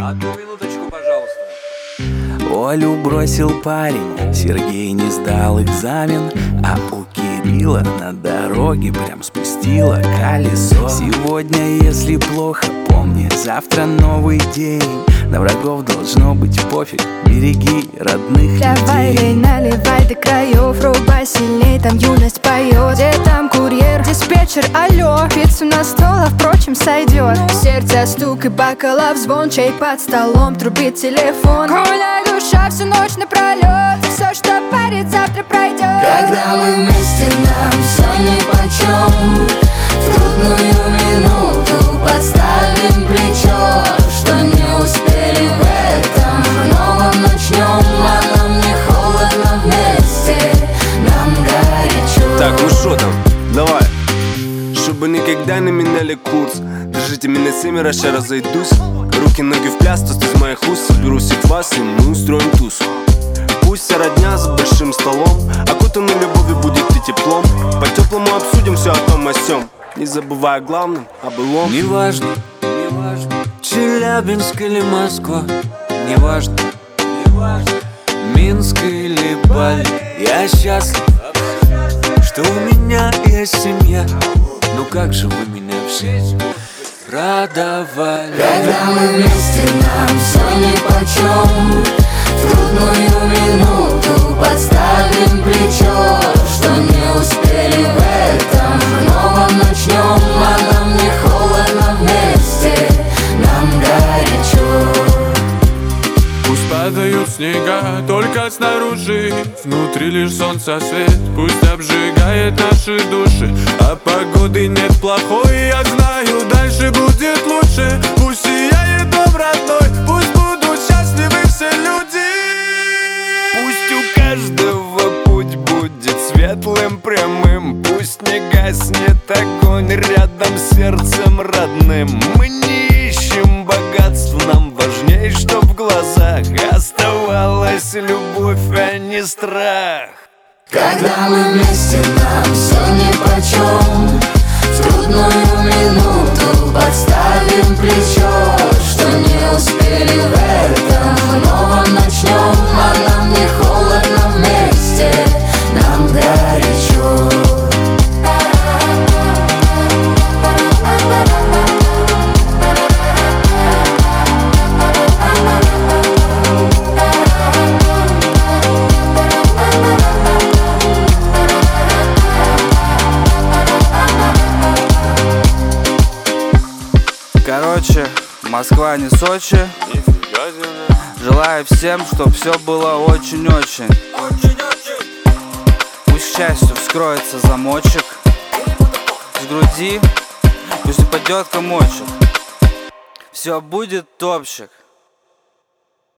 Одну минуточку, пожалуйста. Олю бросил парень, Сергей не сдал экзамен, а у Кирилла на дороге прям спустило колесо. Сегодня, если плохо, помни, завтра новый день. На врагов должно быть пофиг, береги родных Давай, людей. лей, наливай до краев, рубай сильней, там юность поет. Где там курьер, диспетчер, алло, пиццу на стол, а впрочем сойдет. Сердце стук и бокалов звон, чай под столом, трубит телефон. Гуляй, душа, всю ночь напролет, все, что парит, завтра пройдет. Когда мы вместе, нам все нипочем. В трудную минуту подставим плечо, что не успели в этом новом начнем. А нам не холодно вместе, нам горячо. Так, ну шо там, давай. Чтобы никогда не меняли курс, держите меня семеро, ща разойдусь. Руки, ноги в пляс, тост из моих уст. Соберу всех вас и мы устроим тусу. Пусть вся родня за большим столом окутана любовью будет и теплом. По-теплому обсудим все о том о сём, не забывая главным о былом. Неважно, Челябинск или Москва, неважно, Минск или Бали. Я счастлив, что у меня есть семья. Ну как же вы меня все радовали. Когда мы вместе, нам все нипочем. В трудную минуту подставим плечо, что не успели в этом новом начнем. А нам не холодно вместе, нам горячо. Пусть падают снега только снаружи, внутри лишь солнце свет. Пусть обжигает наши души, а погоды нет плохой. Я знаю, дальше будет лучше. Пусть сияет дом родной, пусть будут счастливы все люди. Пусть у каждого путь будет светлым, прямым. Пусть не гаснет огонь рядом с сердцем родным. Мы не ищем богатств, нам важней, чтоб в глазах оставалась любовь, а не страх. Когда мы вместе, нам все нипочем. В трудную минуту подставим плечо, что не успели в этом новом начнем. А нам не холодно вместе, нам горячо. Короче, Москва не Сочи. Желаю всем, чтоб все было очень-очень. Пусть к счастью вскроется замочек. С груди пусть упадет комочек. Все будет топчик.